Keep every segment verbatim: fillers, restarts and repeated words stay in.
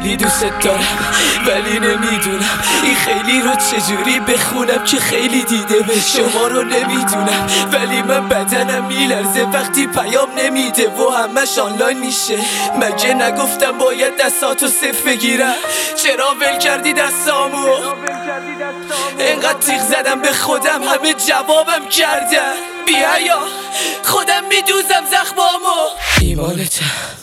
خیلی دوست دارم ولی نمیدونم این خیلی رو چجوری بخونم که خیلی دیده به شما رو نمیدونم، ولی من بدنم میلرزه وقتی پیام نمیده و همش آنلاین میشه. مگه نگفتم باید دستاتو صفر بگیرم؟ چرا ول کردی دستامو؟ انقدر تیغ زدم به خودم همه جوابم کردن. بیا یا خودم میدوزم زخمامو. ایمانتم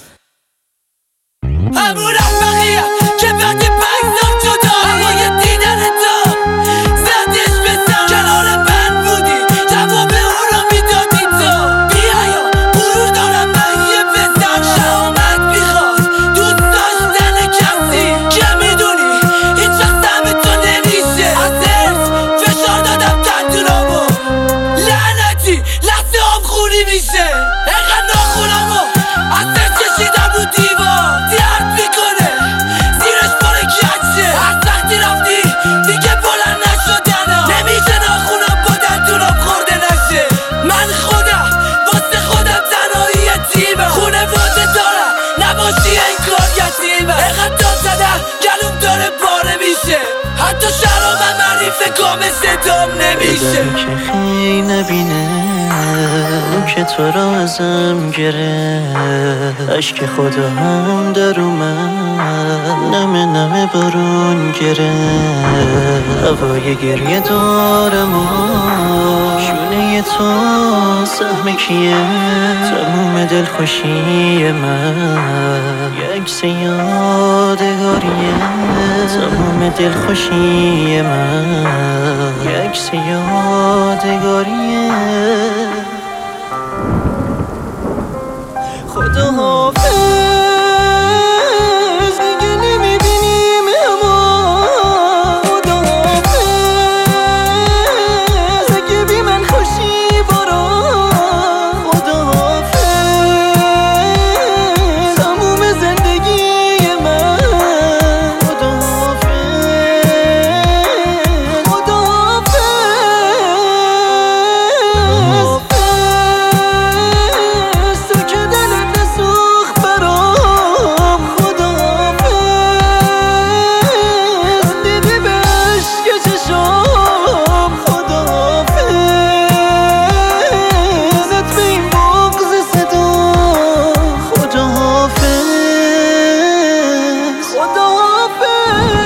همون احمقیم که بعد پنج سال جدا هوای دیدن تو زدش به سر. کنار من بودی جواب اون رو میدادی تو. بیا یا غرور دارم من یه پسر شهامت میخواد دوست داشتن کسی که میدونی هیچ وقت سهم تو نمیشه. از ارث فشار دادم تندونامو لعنتی لحظه هم خونی میشه. اینقدر ناخونمو از سر کشیدم رو دیوار درد میکنه زیرش پر کچه. از وقتی رفتی دیگه بلند نشدنم نمیشه ناخونم با دندونم خورده نشه. من خودم واسه خودم تنهایی یتیمم، خونواده دارم نباشی انگار یتیمم. اینقدر داد زدم گلوم داره پاره میشه، حتی شرامم حریف گام صدام نمیشه. که خیلی نبینه که تو را ازم گرفت، عشق خدا هم در اومد نمه نمه بارون گرفت. هوای گریه دارم و شونه تو سهم کیه؟ تموم دلخوشی من یک سه یادگاریه. تموم دلخوشی من یک سه یادگاریه. خدا حافظ دیگه نمیبینیم اما خدا حافظ اگه بی من خوشی برا. خدا حافظ تموم زندگی من. خدا حافظ خدا حافظ تو که دلت نسوخت برام. خدا حافظ دیدی به عشق چشام. خدا حافظ زد به این بغض صدا. خدا حافظ خدا حافظ.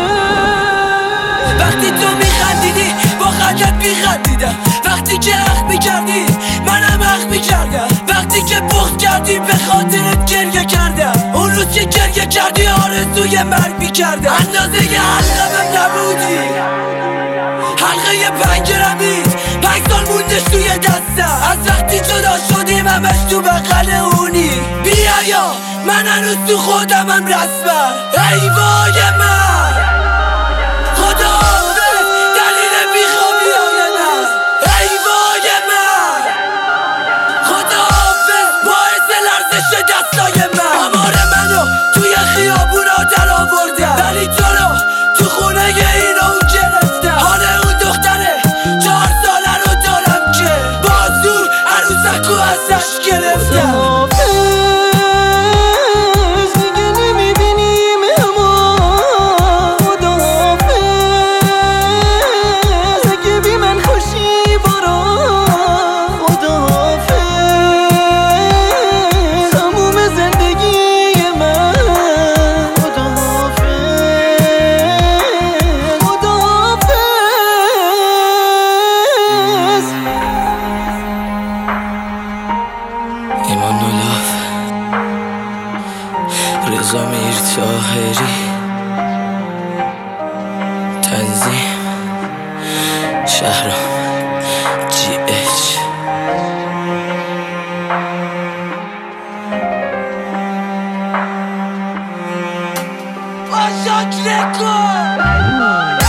وقتی تو میخندیدی با خندت میخندیدم، وقتی که حق میکردی منم حق میکردم، وقتی که بغض کردی به خاطرت گریه کردم. اون روز که گریه کردی آرزوی مرگ میکردم. اندازه یه حلقمم نبودی، حلقه پنجرمی پنج سال موندش توی دستم. از وقتی جدا شدیم همش تو بغل اونی. بیا یا من هنوز تو خودمم رسمم. ای وای من خدا حافظ دلیل بیخوابی آدم. ای وای من خدا حافظ باعث لرزش دستای من. آمار منو توی خیابونا در آوردم ولی تو رو تو خونه اینا اون گرفتم. حال اون دختره چهار ساله رو دارم که با زور عروسکو ازش گرفتم. ایمان نولاف، رضا میر طاهری، تنظیم شهرام جی اچ. باشاک رکورد.